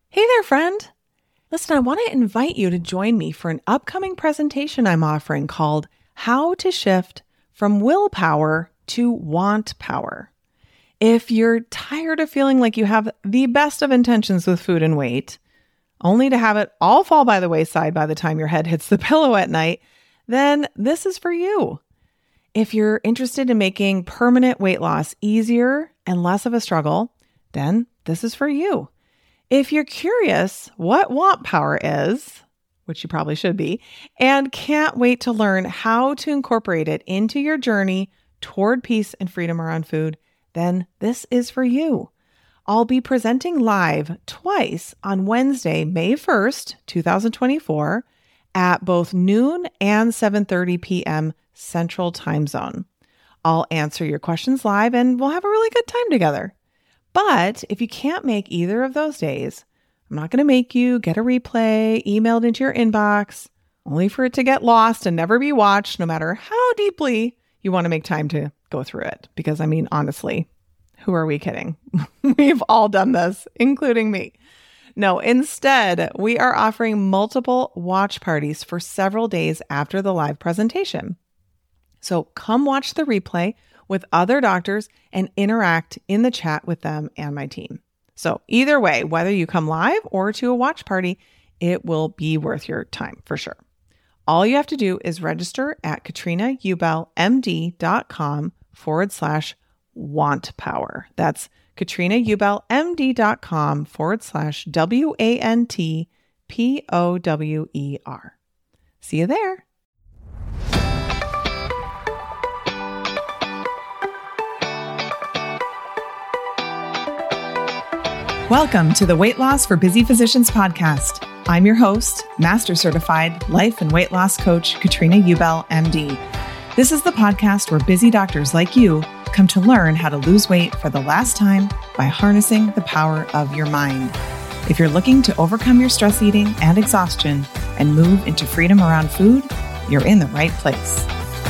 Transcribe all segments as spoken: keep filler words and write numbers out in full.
Hey there, friend. Listen, I want to invite you to join me for an upcoming presentation I'm offering called How to Shift from Willpower to Want Power. If you're tired of feeling like you have the best of intentions with food and weight, only to have it all fall by the wayside by the time your head hits the pillow at night, then this is for you. If you're interested in making permanent weight loss easier and less of a struggle, then this is for you. If you're curious what want power is, which you probably should be, and can't wait to learn how to incorporate it into your journey toward peace and freedom around food, then this is for you. I'll be presenting live twice on Wednesday, May first, twenty twenty-four, at both noon and seven thirty p.m. Central Time Zone. I'll answer your questions live and we'll have a really good time together. But if you can't make either of those days, I'm not going to make you get a replay emailed into your inbox, only for it to get lost and never be watched, no matter how deeply you want to make time to go through it. Because I mean, honestly, who are we kidding? We've all done this, including me. No, instead, we are offering multiple watch parties for several days after the live presentation. So come watch the replay with other doctors and interact in the chat with them and my team. So either way, whether you come live or to a watch party, it will be worth your time for sure. All you have to do is register at katrinaubelmd.com forward slash want power. That's katrinaubelmd.com forward slash W A N T P O W E R. See you there. Welcome to the Weight Loss for Busy Physicians podcast. I'm your host, Master Certified Life and Weight Loss Coach, Katrina Ubel, M D. This is the podcast where busy doctors like you come to learn how to lose weight for the last time by harnessing the power of your mind. If you're looking to overcome your stress eating and exhaustion and move into freedom around food, you're in the right place.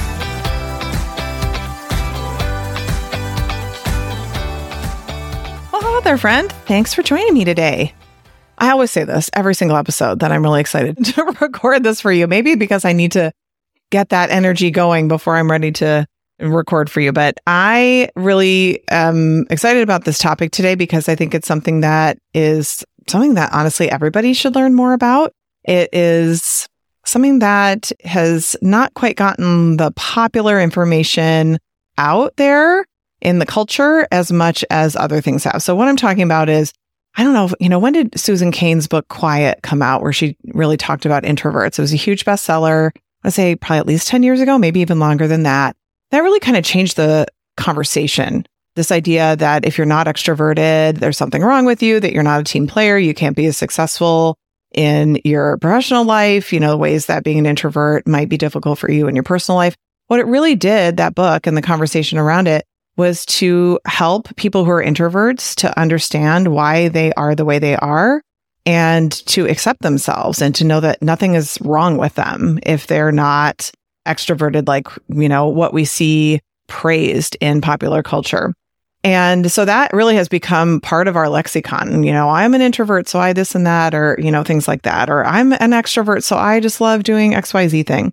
Hello there, friend. Thanks for joining me today. I always say this every single episode that I'm really excited to record this for you. Maybe because I need to get that energy going before I'm ready to record for you. But I really am excited about this topic today because I think it's something that is something that honestly everybody should learn more about. It is something that has not quite gotten the popular information out there in the culture as much as other things have. So what I'm talking about is, I don't know, if, you know, when did Susan Cain's book Quiet come out, where she really talked about introverts? It was a huge bestseller, I'd say probably at least ten years ago, maybe even longer than that. That really kind of changed the conversation. This idea that if you're not extroverted, there's something wrong with you, that you're not a team player, you can't be as successful in your professional life, you know, ways that being an introvert might be difficult for you in your personal life. What it really did, that book and the conversation around it, was to help people who are introverts to understand why they are the way they are and to accept themselves and to know that nothing is wrong with them if they're not extroverted, like, you know, what we see praised in popular culture. And so that really has become part of our lexicon. You know, I'm an introvert, so I this and that, or, you know, things like that. Or I'm an extrovert, so I just love doing X Y Z thing.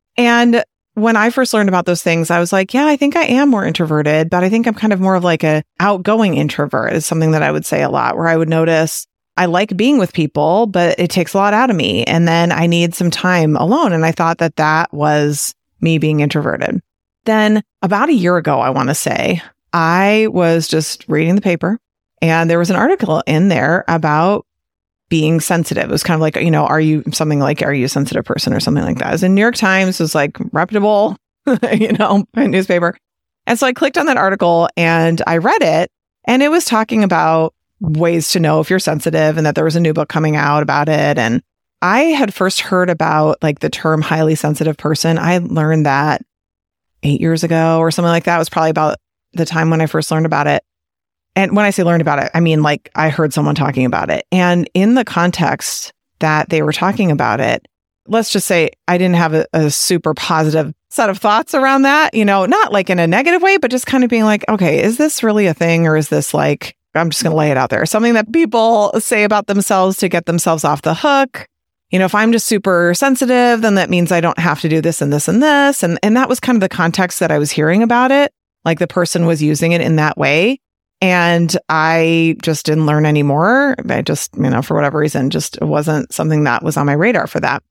And when I first learned about those things, I was like, yeah, I think I am more introverted, but I think I'm kind of more of like a outgoing introvert is something that I would say a lot, where I would notice I like being with people, but it takes a lot out of me. And then I need some time alone. And I thought that that was me being introverted. Then about a year ago, I want to say, I was just reading the paper and there was an article in there about being sensitive. It was kind of like, you know, are you something like, are you a sensitive person or something like that? It was in New York Times. It was like reputable, you know, newspaper. And so I clicked on that article and I read it, and it was talking about ways to know if you're sensitive and that there was a new book coming out about it. And I had first heard about like the term highly sensitive person. I learned that eight years ago or something like that. It was probably about the time when I first learned about it. And when I say learned about it, I mean, like I heard someone talking about it. And in the context that they were talking about it, let's just say I didn't have a, a super positive set of thoughts around that, you know, not like in a negative way, but just kind of being like, okay, is this really a thing? Or is this like I'm just going to lay it out there. Something that people say about themselves to get themselves off the hook. You know, if I'm just super sensitive, then that means I don't have to do this and this and this. And, and that was kind of the context that I was hearing about it. Like the person was using it in that way. And I just didn't learn anymore. I just, you know, for whatever reason, just it wasn't something that was on my radar for that.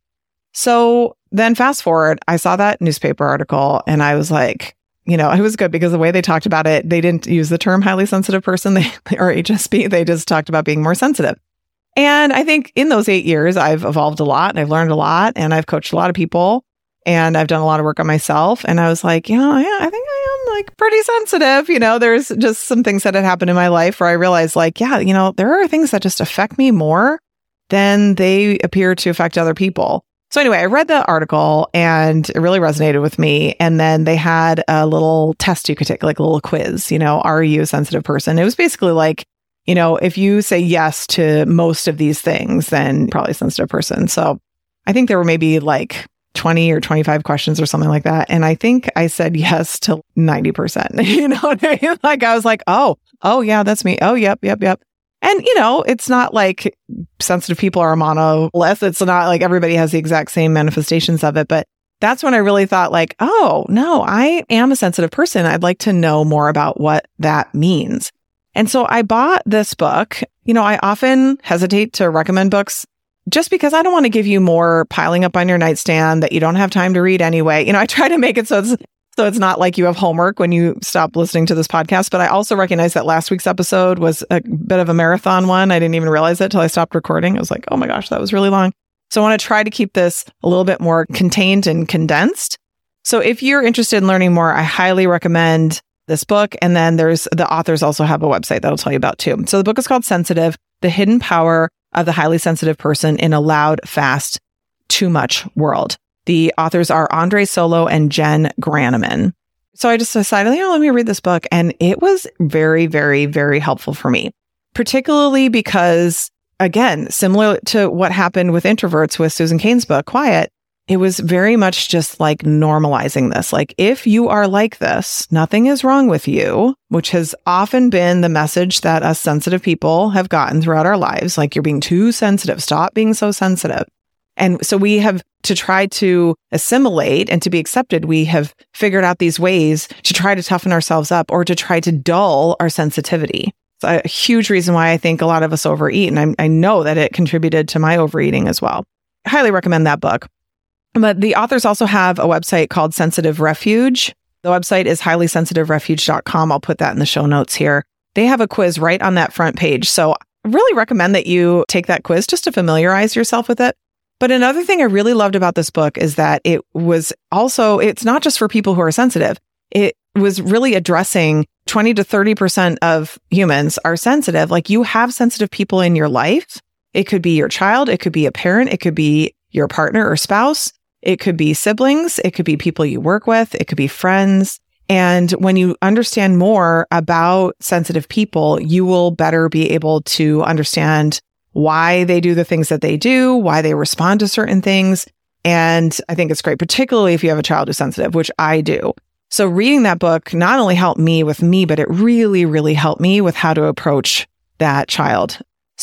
So then fast forward, I saw that newspaper article and I was like, you know, it was good because the way they talked about it, they didn't use the term highly sensitive person they, or H S P. They just talked about being more sensitive. And I think in those eight years, I've evolved a lot and I've learned a lot and I've coached a lot of people and I've done a lot of work on myself. And I was like, you know, yeah, I think I am like pretty sensitive. You know, there's just some things that had happened in my life where I realized like, yeah, you know, there are things that just affect me more than they appear to affect other people. So anyway, I read the article and it really resonated with me. And then they had a little test you could take, like a little quiz, you know, are you a sensitive person? It was basically like, you know, if you say yes to most of these things, then you're probably a sensitive person. So I think there were maybe like twenty or twenty-five questions or something like that. And I think I said yes to ninety percent. You know what I mean? Like I was like, oh, oh yeah, that's me. Oh, yep, yep, yep. And, you know, it's not like sensitive people are a monolith. It's not like everybody has the exact same manifestations of it. But that's when I really thought like, oh, no, I am a sensitive person. I'd like to know more about what that means. And so I bought this book. You know, I often hesitate to recommend books just because I don't want to give you more piling up on your nightstand that you don't have time to read anyway. You know, I try to make it so it's so it's not like you have homework when you stop listening to this podcast. But I also recognize that last week's episode was a bit of a marathon one. I didn't even realize it till I stopped recording. I was like, oh my gosh, that was really long. So I want to try to keep this a little bit more contained and condensed. So if you're interested in learning more, I highly recommend this book. And then there's the authors also have a website that'll tell you about too. So the book is called Sensitive, The Hidden Power of the Highly Sensitive Person in a Loud, Fast, Too Much World. The authors are Andre Solo and Jen Granneman. So I just decided, you know, let me read this book. And it was very, very, very helpful for me, particularly because, again, similar to what happened with introverts with Susan Cain's book, Quiet, it was very much just like normalizing this. Like, if you are like this, nothing is wrong with you, which has often been the message that us sensitive people have gotten throughout our lives. Like, you're being too sensitive. Stop being so sensitive. And so we have to try to assimilate and to be accepted. We have figured out these ways to try to toughen ourselves up or to try to dull our sensitivity. It's a huge reason why I think a lot of us overeat. And I, I know that it contributed to my overeating as well. I highly recommend that book. But the authors also have a website called Sensitive Refuge. The website is highly sensitive refuge dot com. I'll put that in the show notes here. They have a quiz right on that front page. So I really recommend that you take that quiz just to familiarize yourself with it. But another thing I really loved about this book is that it was also, it's not just for people who are sensitive. It was really addressing twenty to thirty percent of humans are sensitive. Like, you have sensitive people in your life. It could be your child. It could be a parent. It could be your partner or spouse. It could be siblings. It could be people you work with. It could be friends. And when you understand more about sensitive people, you will better be able to understand why they do the things that they do, why they respond to certain things. And I think it's great, particularly if you have a child who's sensitive, which I do. So reading that book not only helped me with me, but it really, really helped me with how to approach that child.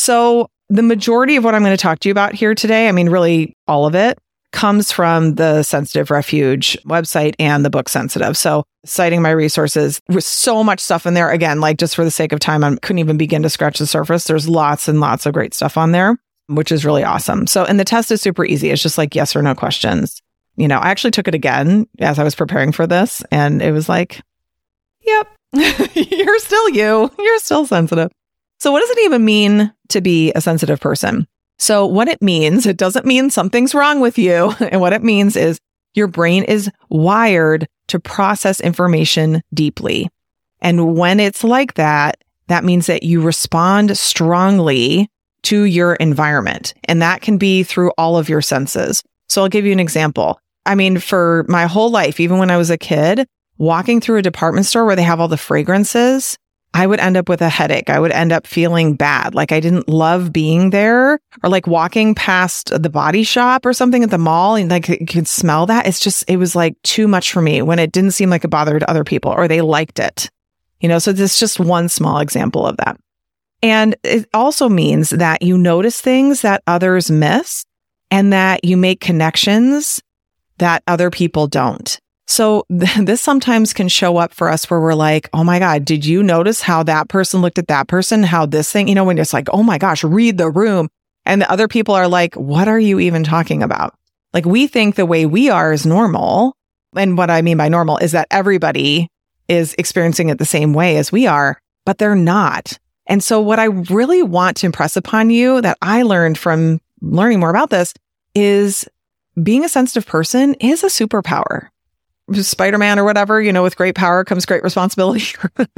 So the majority of what I'm going to talk to you about here today, I mean, really all of it, comes from the Sensitive Refuge website and the book Sensitive. So citing my resources, with so much stuff in there. Again, like, just for the sake of time, I couldn't even begin to scratch the surface. There's lots and lots of great stuff on there, which is really awesome. So, and the test is super easy. It's just like yes or no questions. You know, I actually took it again as I was preparing for this, and it was like, yep, you're still you. You're still sensitive. So what does it even mean to be a sensitive person? So what it means, it doesn't mean something's wrong with you. And what it means is your brain is wired to process information deeply. And when it's like that, that means that you respond strongly to your environment. And that can be through all of your senses. So I'll give you an example. I mean, for my whole life, even when I was a kid, walking through a department store where they have all the fragrances, I would end up with a headache. I would end up feeling bad. Like, I didn't love being there, or like walking past the Body Shop or something at the mall and like you could smell that. It's just, it was like too much for me when it didn't seem like it bothered other people or they liked it. You know, so this is just one small example of that. And it also means that you notice things that others miss and that you make connections that other people don't. So th- this sometimes can show up for us where we're like, oh my God, did you notice how that person looked at that person? How this thing, you know, when it's like, oh my gosh, read the room. And the other people are like, what are you even talking about? Like we think the way we are is normal. And what I mean by normal is that everybody is experiencing it the same way as we are, but they're not. And so what I really want to impress upon you that I learned from learning more about this is being a sensitive person is a superpower. Spider-Man or whatever, you know, with great power comes great responsibility.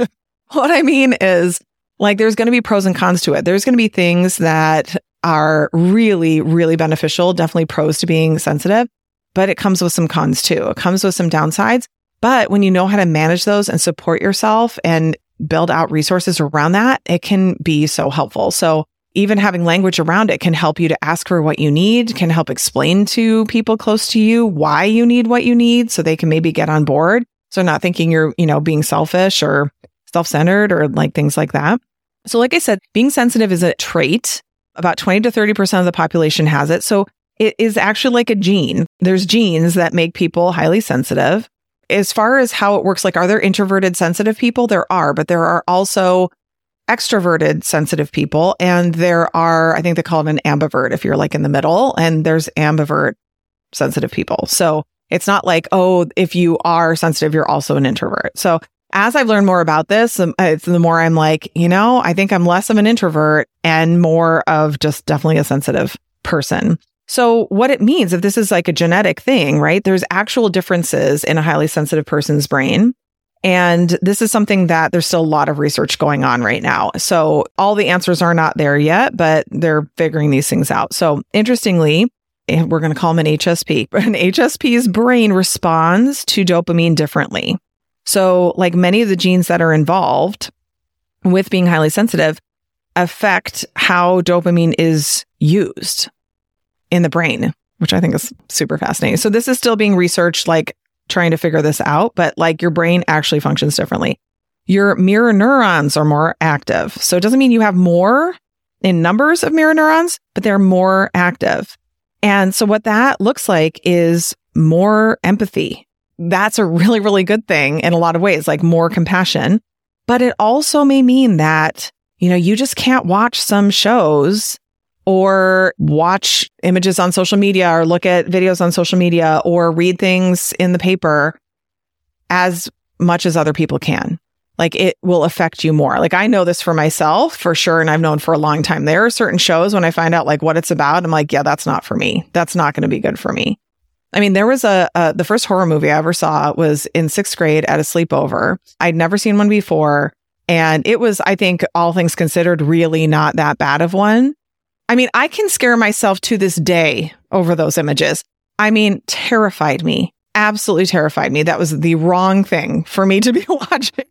What I mean is like, there's going to be pros and cons to it. There's going to be things that are really, really beneficial, definitely pros to being sensitive, but it comes with some cons too. It comes with some downsides. But when you know how to manage those and support yourself and build out resources around that, it can be so helpful. So even having language around it can help you to ask for what you need, can help explain to people close to you why you need what you need so they can maybe get on board. So not thinking you're, you know, being selfish or self-centered or like things like that. So like I said, being sensitive is a trait. About twenty to thirty percent of the population has it. So it is actually like a gene. There's genes that make people highly sensitive. As far as how it works, like, are there introverted sensitive people? There are, but there are also extroverted sensitive people. And there are, I think they call it an ambivert if you're like in the middle, and there's ambivert sensitive people. So it's not like, oh, if you are sensitive, you're also an introvert. So as I've learned more about this, um, it's the more I'm like, you know, I think I'm less of an introvert and more of just definitely a sensitive person. So what it means, if this is like a genetic thing, right? There's actual differences in a highly sensitive person's brain. And this is something that there's still a lot of research going on right now. So all the answers are not there yet, but they're figuring these things out. So interestingly, we're going to call him an H S P. An H S P's brain responds to dopamine differently. So like many of the genes that are involved with being highly sensitive affect how dopamine is used in the brain, which I think is super fascinating. So this is still being researched, like trying to figure this out, but like your brain actually functions differently. Your mirror neurons are more active. So it doesn't mean you have more in numbers of mirror neurons, but they're more active. And so what that looks like is more empathy. That's a really, really good thing in a lot of ways, like more compassion. But it also may mean that, you know, you just can't watch some shows or watch images on social media or look at videos on social media or read things in the paper as much as other people can. Like it will affect you more. Like I know this for myself for sure. And I've known for a long time. There are certain shows when I find out like what it's about, I'm like, yeah, that's not for me. That's not going to be good for me. I mean, there was a, a, the first horror movie I ever saw was in sixth grade at a sleepover. I'd never seen one before. And it was, I think, all things considered, really not that bad of one. I mean, I can scare myself to this day over those images. I mean, terrified me, absolutely terrified me. That was the wrong thing for me to be watching.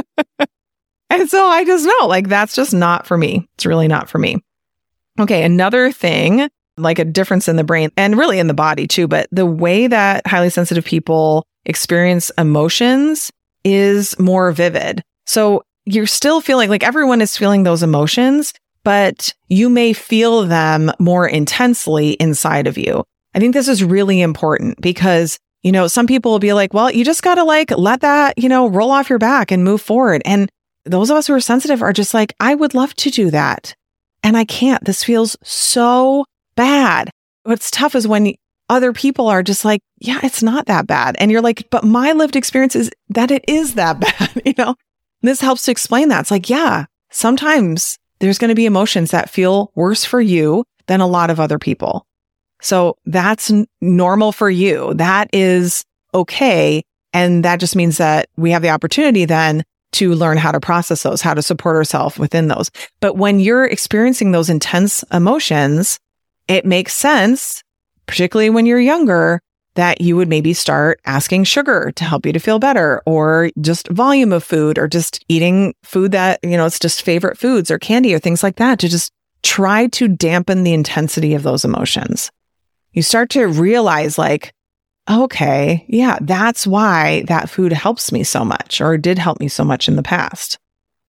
And so I just know, like, that's just not for me. It's really not for me. Okay, another thing, like a difference in the brain and really in the body too, but the way that highly sensitive people experience emotions is more vivid. So you're still feeling like everyone is feeling those emotions, but you may feel them more intensely inside of you. I think this is really important because, you know, some people will be like, well, you just got to like let that, you know, roll off your back and move forward. And those of us who are sensitive are just like, I would love to do that. And I can't. This feels so bad. What's tough is when other people are just like, yeah, it's not that bad. And you're like, but my lived experience is that it is that bad, you know? This helps to explain that. It's like, yeah, sometimes there's going to be emotions that feel worse for you than a lot of other people. So that's n- normal for you. That is okay. And that just means that we have the opportunity then to learn how to process those, how to support ourselves within those. But when you're experiencing those intense emotions, it makes sense, particularly when you're younger, that you would maybe start asking sugar to help you to feel better, or just volume of food, or just eating food that, you know, it's just favorite foods or candy or things like that, to just try to dampen the intensity of those emotions. You start to realize like, okay, yeah, that's why that food helps me so much or did help me so much in the past.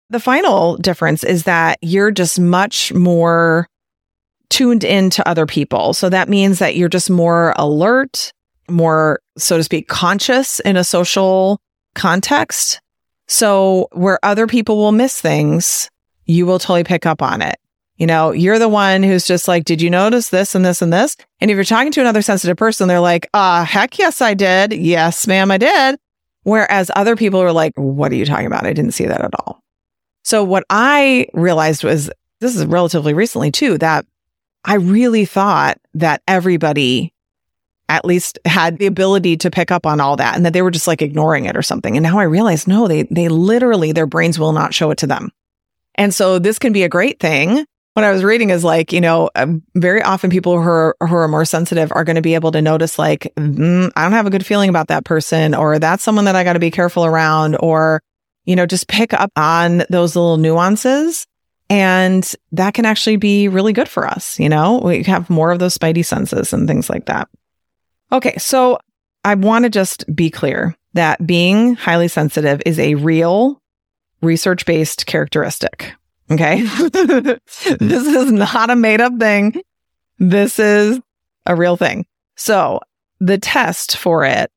the final difference is that you're just much more tuned into other people. So that means that you're just more alert, more, so to speak, conscious in a social context. So where other people will miss things, you will totally pick up on it. You know, you're the one who's just like, did you notice this and this and this? And if you're talking to another sensitive person, they're like, uh, heck yes, I did. Yes, ma'am, I did. Whereas other people are like, what are you talking about? I didn't see that at all. So what I realized was, this is relatively recently too, that I really thought that everybody at least had the ability to pick up on all that and that they were just like ignoring it or something. And now I realize, no, they, they literally, their brains will not show it to them. And so this can be a great thing. What I was reading is like, you know, um, very often people who are, who are more sensitive are going to be able to notice like, mm, I don't have a good feeling about that person, or that's someone that I got to be careful around, or, you know, just pick up on those little nuances. And that can actually be really good for us. You know, we have more of those spidey senses and things like that. Okay. So I want to just be clear that being highly sensitive is a real research-based characteristic. Okay. This is not a made up thing. This is a real thing. So the test for it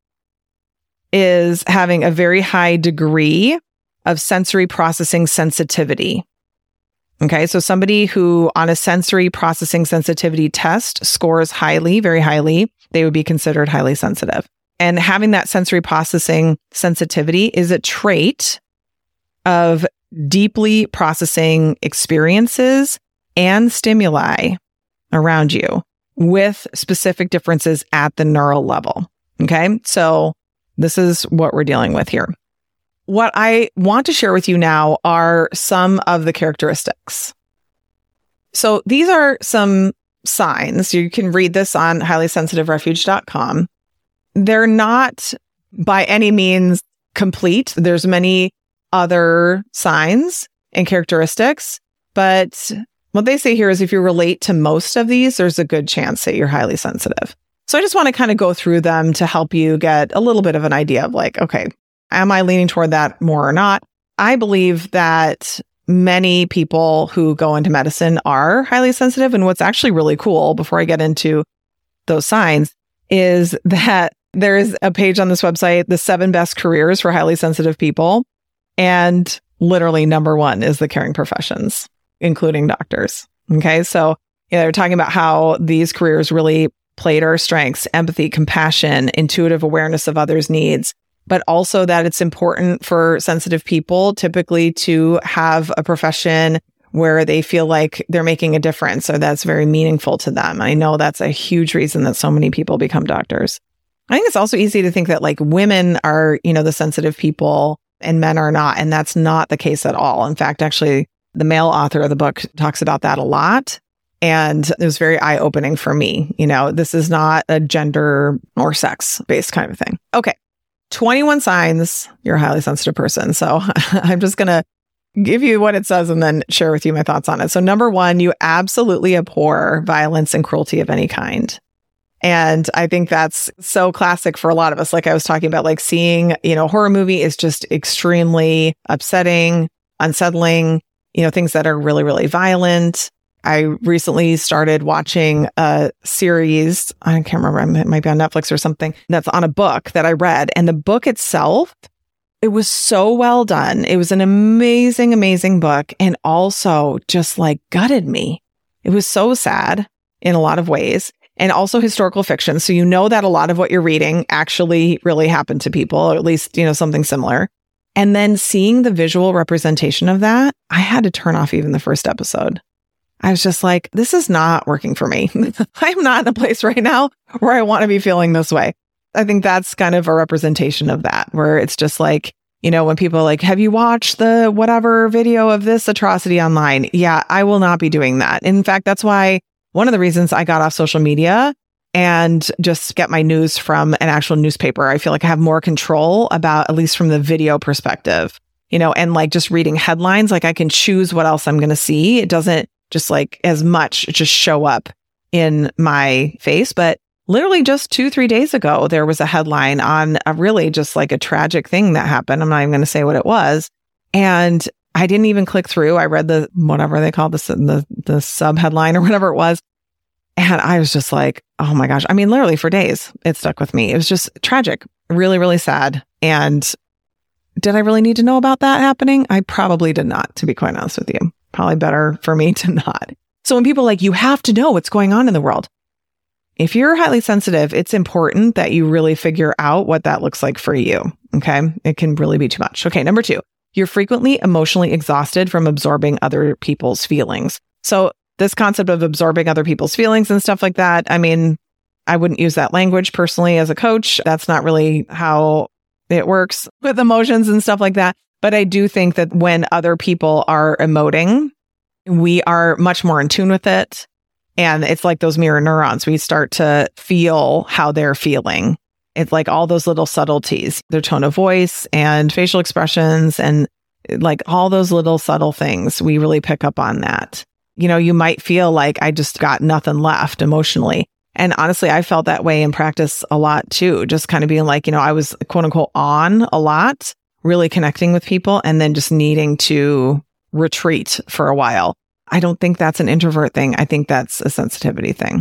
is having a very high degree of sensory processing sensitivity. Okay. So somebody who on a sensory processing sensitivity test scores highly, very highly, they would be considered highly sensitive. And having that sensory processing sensitivity is a trait of deeply processing experiences and stimuli around you with specific differences at the neural level. Okay. So this is what we're dealing with here. What I want to share with you now are some of the characteristics. So these are some signs. You can read this on highly sensitive refuge dot com. They're not by any means complete. There's many other signs and characteristics, but what they say here is if you relate to most of these, there's a good chance that you're highly sensitive. So I just want to kind of go through them to help you get a little bit of an idea of like, okay, am I leaning toward that more or not? I believe that many people who go into medicine are highly sensitive. And what's actually really cool, before I get into those signs, is that there is a page on this website, the seven best careers for highly sensitive people. And literally number one is the caring professions, including doctors. Okay. So yeah, they're talking about how these careers really play to our strengths: empathy, compassion, intuitive awareness of others' needs, but also that it's important for sensitive people typically to have a profession where they feel like they're making a difference or that's very meaningful to them. I know that's a huge reason that so many people become doctors. I think it's also easy to think that like women are, you know, the sensitive people and men are not. And that's not the case at all. In fact, actually, the male author of the book talks about that a lot. And it was very eye-opening for me. You know, this is not a gender or sex-based kind of thing. Okay. twenty-one signs you're a highly sensitive person. So I'm just going to give you what it says and then share with you my thoughts on it. So number one, you absolutely abhor violence and cruelty of any kind. And I think that's so classic for a lot of us. Like I was talking about, like seeing, you know, a horror movie is just extremely upsetting, unsettling, you know, things that are really, really violent. I recently started watching a series, I can't remember, it might be on Netflix or something, that's on a book that I read. And the book itself, it was so well done. It was an amazing, amazing book. And also just like gutted me. It was so sad in a lot of ways. And also historical fiction. So you know that a lot of what you're reading actually really happened to people, or at least, you know, something similar. And then seeing the visual representation of that, I had to turn off even the first episode. I was just like, this is not working for me. I'm not in a place right now where I want to be feeling this way. I think that's kind of a representation of that, where it's just like, you know, when people are like, have you watched the whatever video of this atrocity online? Yeah, I will not be doing that. In fact, that's why one of the reasons I got off social media and just get my news from an actual newspaper. I feel like I have more control about, at least from the video perspective, you know, and like just reading headlines, like I can choose what else I'm going to see. It doesn't just like as much just show up in my face. But literally just two, three days ago, there was a headline on a really just like a tragic thing that happened. I'm not even going to say what it was. And I didn't even click through. I read the, whatever they call this, the, the sub headline or whatever it was. And I was just like, oh my gosh. I mean, literally for days, it stuck with me. It was just tragic, really, really sad. And did I really need to know about that happening? I probably did not, to be quite honest with you. Probably better for me to not. So when people are like, you have to know what's going on in the world. If you're highly sensitive, it's important that you really figure out what that looks like for you. Okay. It can really be too much. Okay. Number two, you're frequently emotionally exhausted from absorbing other people's feelings. So this concept of absorbing other people's feelings and stuff like that, I mean, I wouldn't use that language personally as a coach. That's not really how it works with emotions and stuff like that. But I do think that when other people are emoting, we are much more in tune with it. And it's like those mirror neurons. We start to feel how they're feeling. It's like all those little subtleties, their tone of voice and facial expressions and like all those little subtle things. We really pick up on that. You know, you might feel like I just got nothing left emotionally. And honestly, I felt that way in practice a lot too. Just kind of being like, you know, I was quote unquote on a lot, really connecting with people and then just needing to retreat for a while. I don't think that's an introvert thing. I think that's a sensitivity thing.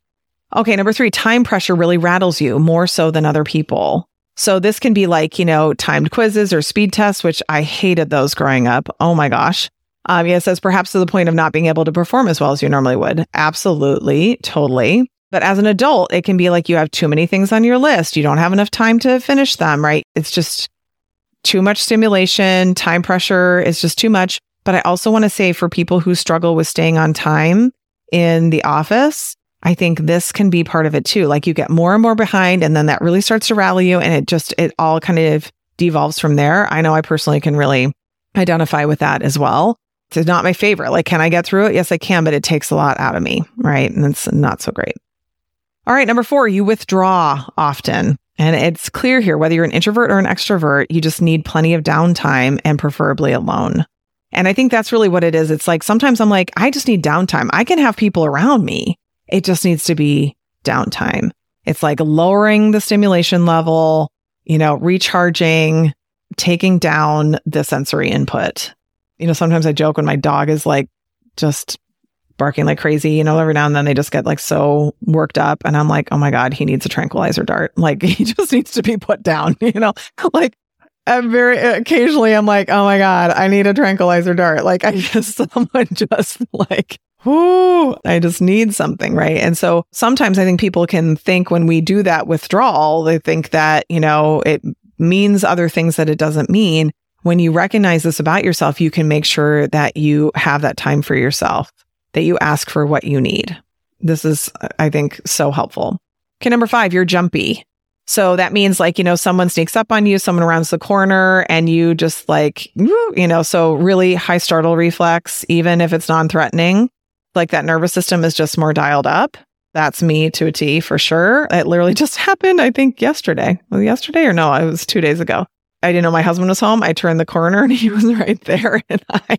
Okay, number three, time pressure really rattles you more so than other people. So this can be like, you know, timed quizzes or speed tests, which I hated those growing up. Oh my gosh. Um, yeah, it says perhaps to the point of not being able to perform as well as you normally would. Absolutely, totally. But as an adult, it can be like you have too many things on your list. You don't have enough time to finish them, right? It's just too much stimulation. Time pressure is just too much. But I also want to say for people who struggle with staying on time in the office, I think this can be part of it too. Like you get more and more behind and then that really starts to rally you and it just, it all kind of devolves from there. I know I personally can really identify with that as well. It's not my favorite. Like, can I get through it? Yes, I can, but it takes a lot out of me, right? And it's not so great. All right, number four, you withdraw often. And it's clear here, whether you're an introvert or an extrovert, you just need plenty of downtime and preferably alone. And I think that's really what it is. It's like, sometimes I'm like, I just need downtime. I can have people around me. It just needs to be downtime. It's like lowering the stimulation level, you know, recharging, taking down the sensory input. You know, sometimes I joke when my dog is like just barking like crazy, you know, every now and then they just get like so worked up and I'm like, oh my God, he needs a tranquilizer dart. Like he just needs to be put down, you know, like I'm very occasionally I'm like, oh my God, I need a tranquilizer dart. Like I just, someone just like, whoo, I just need something. Right. And so sometimes I think people can think when we do that withdrawal, they think that, you know, it means other things that it doesn't mean. When you recognize this about yourself, you can make sure that you have that time for yourself, that you ask for what you need. This is, I think, so helpful. Okay, number five, you're jumpy. So that means like, you know, someone sneaks up on you, someone rounds the corner and you just like, you know, so really high startle reflex, even if it's non-threatening, like that nervous system is just more dialed up. That's me to a T for sure. It literally just happened, I think yesterday. Was it yesterday or no, it was two days ago. I didn't know my husband was home. I turned the corner and he was right there. And I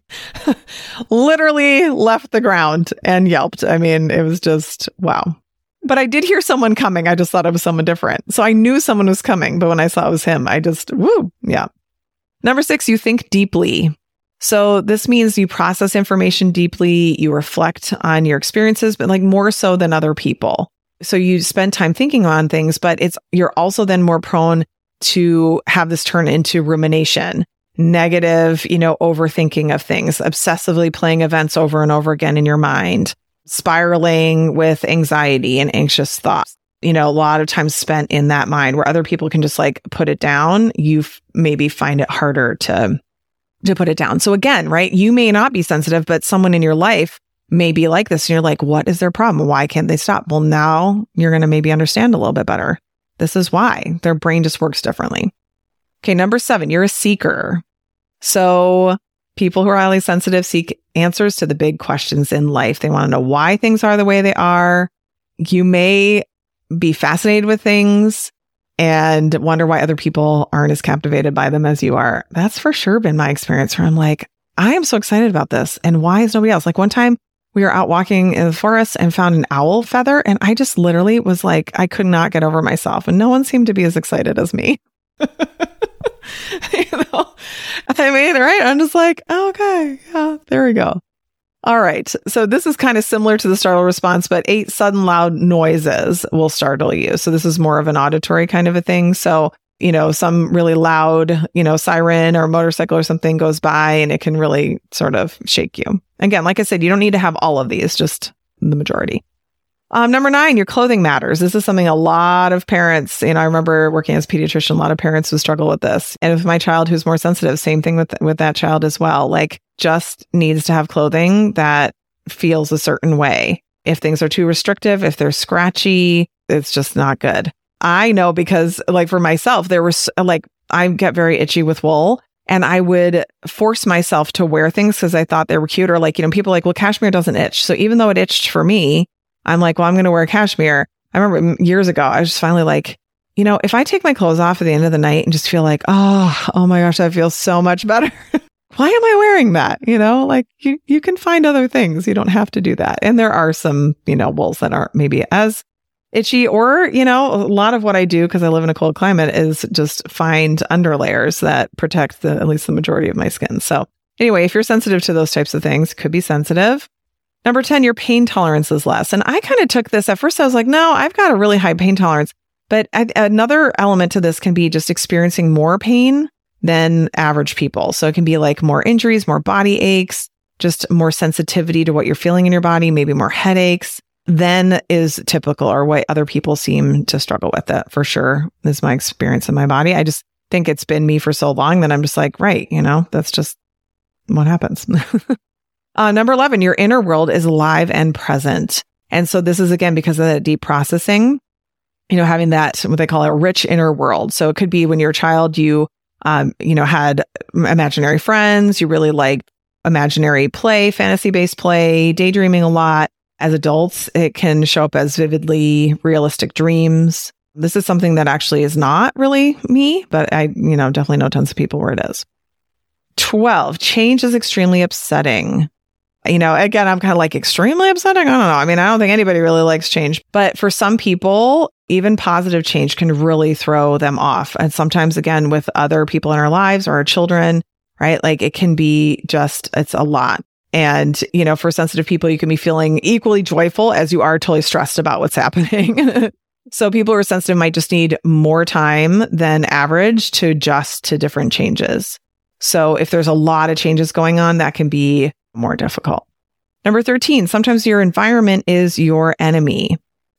literally left the ground and yelped. I mean, it was just, wow. But I did hear someone coming. I just thought it was someone different. So I knew someone was coming. But when I saw it was him, I just, woo, yeah. Number six, you think deeply. So this means you process information deeply. You reflect on your experiences, but like more so than other people. So you spend time thinking on things, but it's you're also then more prone to have this turn into rumination, negative, you know, overthinking of things, obsessively playing events over and over again in your mind, spiraling with anxiety and anxious thoughts. You know, a lot of time spent in that mind where other people can just like put it down. You f- maybe find it harder to, to put it down. So again, right, you may not be sensitive, but someone in your life may be like this. And you're like, what is their problem? Why can't they stop? Well, now you're going to maybe understand a little bit better. This is why their brain just works differently. Okay, number seven, you're a seeker. So people who are highly sensitive seek answers to the big questions in life. They want to know why things are the way they are. You may be fascinated with things and wonder why other people aren't as captivated by them as you are. That's for sure been my experience where I'm like, I am so excited about this. And why is nobody else? Like one time, we were out walking in the forest and found an owl feather. And I just literally was like, I could not get over myself. And no one seemed to be as excited as me. you know, I mean, right? I'm just like, oh, okay, yeah, there we go. All right. So this is kind of similar to the startle response, but eight sudden loud noises will startle you. So this is more of an auditory kind of a thing. So, you know, some really loud, you know, siren or motorcycle or something goes by and it can really sort of shake you. Again, like I said, you don't need to have all of these, just the majority. Um, number nine, your clothing matters. This is something a lot of parents, you know, I remember working as a pediatrician, a lot of parents would struggle with this. And with my child who's more sensitive, same thing with, with that child as well. Like, just needs to have clothing that feels a certain way. If things are too restrictive, if they're scratchy, it's just not good. I know because, like, for myself, there was like, I get very itchy with wool. And I would force myself to wear things because I thought they were cute. Or like, you know, people are like, well, cashmere doesn't itch. So even though it itched for me, I'm like, well, I'm going to wear cashmere. I remember years ago, I was just finally like, you know, if I take my clothes off at the end of the night and just feel like, oh, oh my gosh, I feel so much better. Why am I wearing that? You know, like you, you can find other things. You don't have to do that. And there are some, you know, wools that aren't maybe as itchy, or, you know, a lot of what I do, because I live in a cold climate, is just find underlayers that protect the, at least the majority of my skin. So anyway, if you're sensitive to those types of things, could be sensitive. Number ten, your pain tolerance is less. And I kind of took this at first. I was like, no, I've got a really high pain tolerance. But I, another element to this can be just experiencing more pain than average people. So it can be like more injuries, more body aches, just more sensitivity to what you're feeling in your body, maybe more headaches than is typical or what other people seem to struggle with. That for sure is my experience in my body. I just think it's been me for so long that I'm just like, right, you know, that's just what happens. uh, number eleven, your inner world is alive and present. And so this is, again, because of that deep processing, you know, having that, what they call a rich inner world. So it could be when you're a child, you Um, you know, had imaginary friends, you really liked imaginary play, fantasy-based play, daydreaming a lot. As adults, it can show up as vividly realistic dreams. This is something that actually is not really me, but I, you know, definitely know tons of people where it is. twelve, change is extremely upsetting. You know, again, I'm kind of like extremely upsetting. I don't know. I mean, I don't think anybody really likes change, but for some people, even positive change can really throw them off. And sometimes, again, with other people in our lives or our children, right? Like it can be just, it's a lot. And, you know, for sensitive people, you can be feeling equally joyful as you are totally stressed about what's happening. So people who are sensitive might just need more time than average to adjust to different changes. So if there's a lot of changes going on, that can be more difficult. Number thirteen, sometimes your environment is your enemy.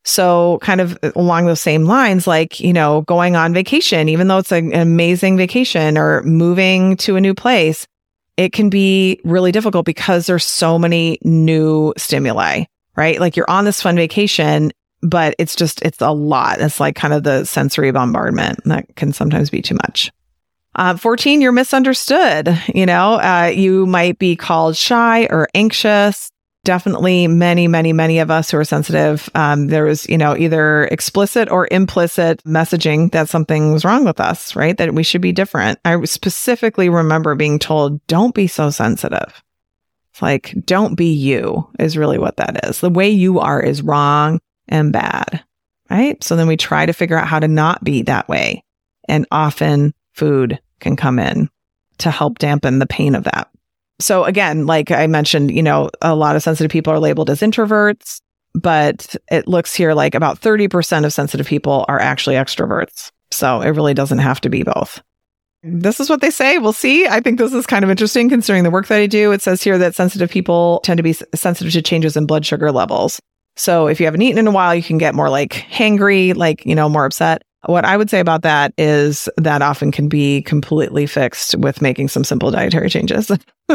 So kind of along those same lines, like, you know, going on vacation, even though it's an amazing vacation, or moving to a new place, it can be really difficult because there's so many new stimuli, right? Like you're on this fun vacation, but it's just, it's a lot. It's like kind of the sensory bombardment that can sometimes be too much. Uh, fourteen, you're misunderstood. You know, uh, you might be called shy or anxious. Definitely many, many, many of us who are sensitive, um, there was, you know, either explicit or implicit messaging that something was wrong with us, right? That we should be different. I specifically remember being told, don't be so sensitive. It's like, don't be you is really what that is. The way you are is wrong and bad, right? So then we try to figure out how to not be that way. And often food can come in to help dampen the pain of that. So again, like I mentioned, you know, a lot of sensitive people are labeled as introverts, but it looks here like about thirty percent of sensitive people are actually extroverts. So it really doesn't have to be both. This is what they say. We'll see. I think this is kind of interesting considering the work that I do. It says here that sensitive people tend to be sensitive to changes in blood sugar levels. So if you haven't eaten in a while, you can get more like hangry, like, you know, more upset. What I would say about that is that often can be completely fixed with making some simple dietary changes.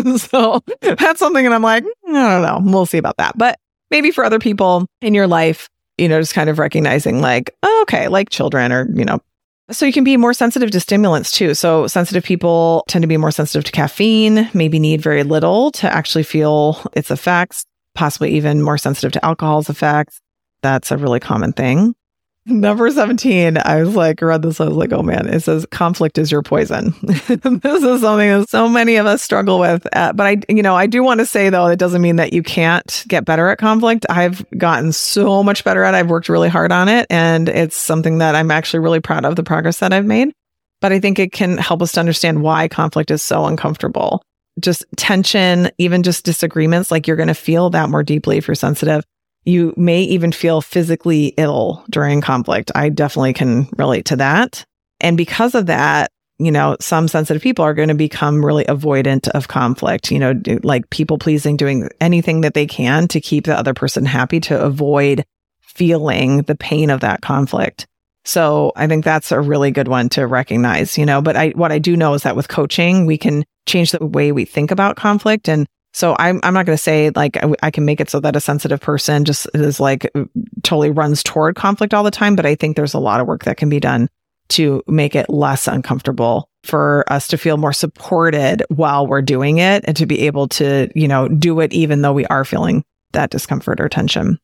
So that's something that I'm like, I don't know. We'll see about that. But maybe for other people in your life, you know, just kind of recognizing like, oh, okay, like children or, you know, so you can be more sensitive to stimulants too. So sensitive people tend to be more sensitive to caffeine, maybe need very little to actually feel its effects, possibly even more sensitive to alcohol's effects. That's a really common thing. Number seventeen, I was like, I read this, I was like, oh man, it says conflict is your poison. This is something that so many of us struggle with. Uh, but I, you know, I do want to say though, it doesn't mean that you can't get better at conflict. I've gotten so much better at it. I've worked really hard on it. And it's something that I'm actually really proud of the progress that I've made. but I think it can help us to understand why conflict is so uncomfortable. Just tension, even just disagreements, like you're going to feel that more deeply if you're sensitive. You may even feel physically ill during conflict. I definitely can relate to that. And because of that, you know, some sensitive people are going to become really avoidant of conflict, you know, like people pleasing, doing anything that they can to keep the other person happy, to avoid feeling the pain of that conflict. So I think that's a really good one to recognize, you know, but I, what I do know is that with coaching, we can change the way we think about conflict. And so I'm, I'm not going to say like I, I can make it so that a sensitive person just is like totally runs toward conflict all the time. But I think there's a lot of work that can be done to make it less uncomfortable, for us to feel more supported while we're doing it, and to be able to, you know, do it even though we are feeling that discomfort or tension.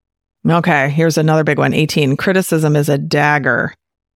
Okay, here's another big one. eighteen, criticism is a dagger.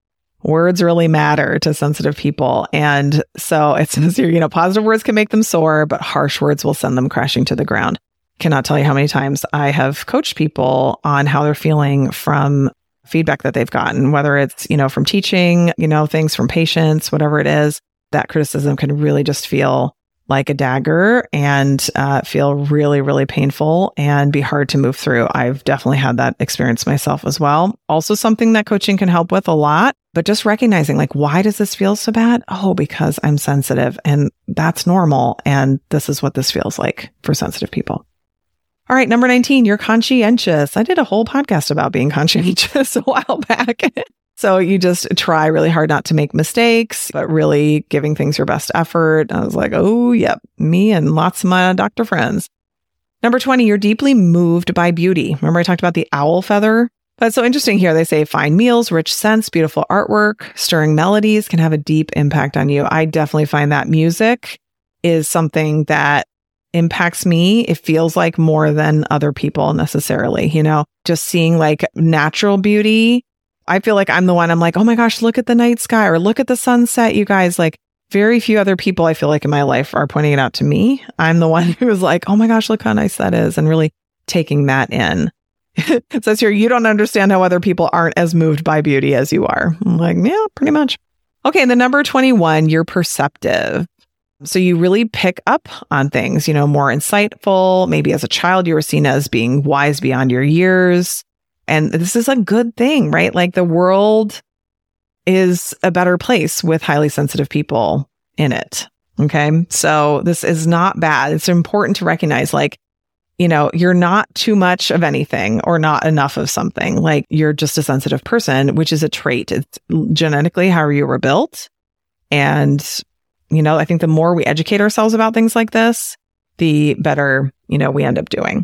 Words really matter to sensitive people. And so it says here, you know, positive words can make them soar, but harsh words will send them crashing to the ground. Cannot tell you how many times I have coached people on how they're feeling from feedback that they've gotten, whether it's, you know, from teaching, you know, things from patients, whatever it is. That criticism can really just feel like a dagger and uh, feel really, really painful and be hard to move through. I've definitely had that experience myself as well. Also something that coaching can help with a lot, but just recognizing like, why does this feel so bad? Oh, because I'm sensitive, and that's normal. And this is what this feels like for sensitive people. All right, number nineteen, you're conscientious. I did a whole podcast about being conscientious a while back. So you just try really hard not to make mistakes, but really giving things your best effort. I was like, oh, yep, me and lots of my doctor friends. Number twenty, you're deeply moved by beauty. Remember I talked about the owl feather? That's so interesting here. They say fine meals, rich scents, beautiful artwork, stirring melodies can have a deep impact on you. I definitely find that music is something that impacts me. It feels like more than other people necessarily, you know, just seeing like natural beauty. I feel like I'm the one, I'm like, oh my gosh, look at the night sky or look at the sunset, you guys. Like very few other people I feel like in my life are pointing it out to me. I'm the one who is like, oh my gosh, look how nice that is, and really taking that in. It says here, you don't understand how other people aren't as moved by beauty as you are. I'm like, yeah, pretty much. Okay, and the number twenty-one, you're perceptive. So you really pick up on things, you know, more insightful. Maybe as a child, you were seen as being wise beyond your years. And this is a good thing, right? Like the world is a better place with highly sensitive people in it. Okay. So this is not bad. It's important to recognize, like, you know, you're not too much of anything or not enough of something. Like you're just a sensitive person, which is a trait. It's genetically how you were built. And you know, I think the more we educate ourselves about things like this, the better, you know, we end up doing.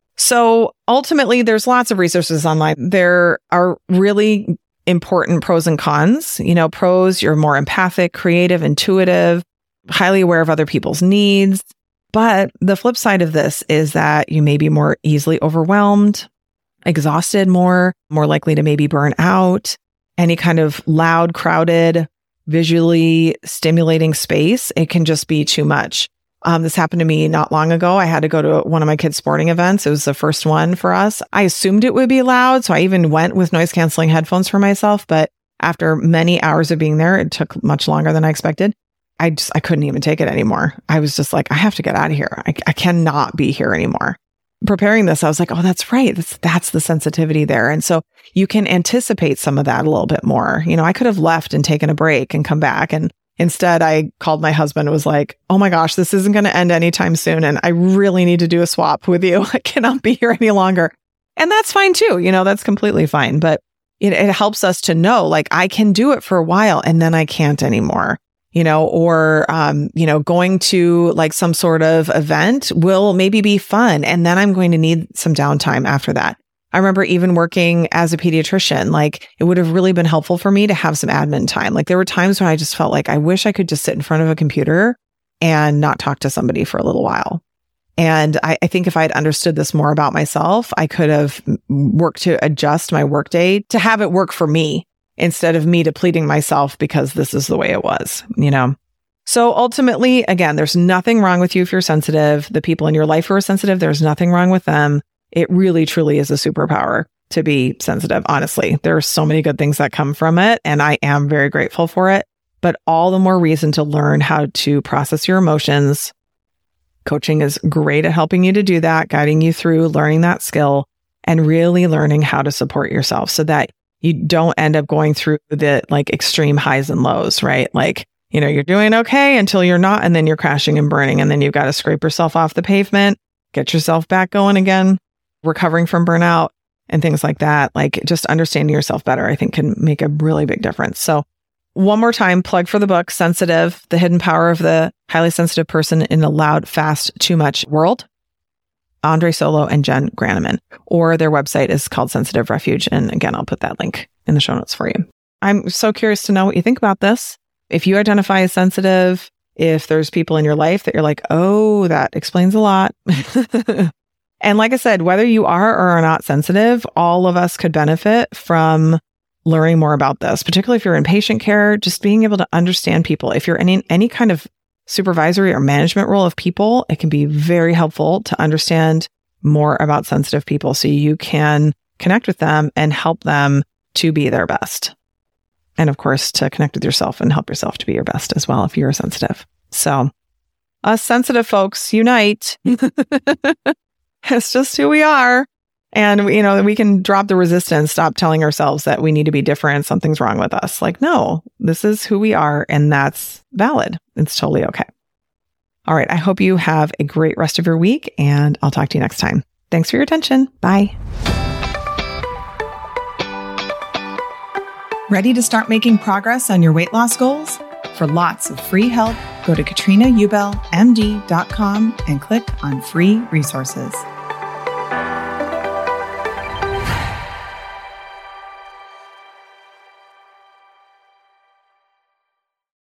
So ultimately, there's lots of resources online. There are really important pros and cons. You know, pros, you're more empathic, creative, intuitive, highly aware of other people's needs. But the flip side of this is that you may be more easily overwhelmed, exhausted more, more likely to maybe burn out. Any kind of loud, crowded, visually stimulating space, it can just be too much. Um, this happened to me not long ago. I had to go to one of my kids' sporting events. It was the first one for us. I assumed it would be loud, so I even went with noise canceling headphones for myself. But after many hours of being there, it took much longer than I expected. I just, I couldn't even take it anymore. I was just like, I have to get out of here. I, I cannot be here anymore. Preparing this, I was like, oh, that's right. That's, that's the sensitivity there. And so you can anticipate some of that a little bit more. You know, I could have left and taken a break and come back. And instead, I called my husband and was like, oh my gosh, this isn't going to end anytime soon. And I really need to do a swap with you. I cannot be here any longer. And that's fine too. You know, that's completely fine. But it, it helps us to know, like, I can do it for a while and then I can't anymore. You know, or, um, you know, going to like some sort of event will maybe be fun. And then I'm going to need some downtime after that. I remember even working as a pediatrician, like it would have really been helpful for me to have some admin time. Like there were times when I just felt like I wish I could just sit in front of a computer and not talk to somebody for a little while. And I, I think if I had understood this more about myself, I could have worked to adjust my workday to have it work for me, instead of me depleting myself because this is the way it was, you know? So ultimately, again, there's nothing wrong with you if you're sensitive. The people in your life who are sensitive, there's nothing wrong with them. It really, truly is a superpower to be sensitive. Honestly, there are so many good things that come from it, and I am very grateful for it. but all the more reason to learn how to process your emotions. Coaching is great at helping you to do that, guiding you through learning that skill and really learning how to support yourself so that you don't end up going through the like extreme highs and lows, right? Like, you know, you're doing okay until you're not, and then you're crashing and burning, and then you've got to scrape yourself off the pavement, get yourself back going again, recovering from burnout and things like that. Like just understanding yourself better, I think can make a really big difference. So one more time, plug for the book, Sensitive, The Hidden Power of the Highly Sensitive Person in a Loud, Fast, Too Much World. Andre Solo and Jen Granneman, or their website is called Sensitive Refuge. And again, I'll put that link in the show notes for you. I'm so curious to know what you think about this. If you identify as sensitive, if there's people in your life that you're like, oh, that explains a lot. And like I said, whether you are or are not sensitive, all of us could benefit from learning more about this, particularly if you're in patient care, just being able to understand people. If you're in any, any kind of supervisory or management role of people, it can be very helpful to understand more about sensitive people so you can connect with them and help them to be their best. And of course, to connect with yourself and help yourself to be your best as well if you're sensitive. So us sensitive folks, unite. It's just who we are. And, you know, we can drop the resistance, stop telling ourselves that we need to be different, something's wrong with us. Like, no, this is who we are, and that's valid. It's totally okay. All right. I hope you have a great rest of your week, and I'll talk to you next time. Thanks for your attention. Bye. Ready to start making progress on your weight loss goals? For lots of free help, go to katrina ubel m d dot com and click on free resources.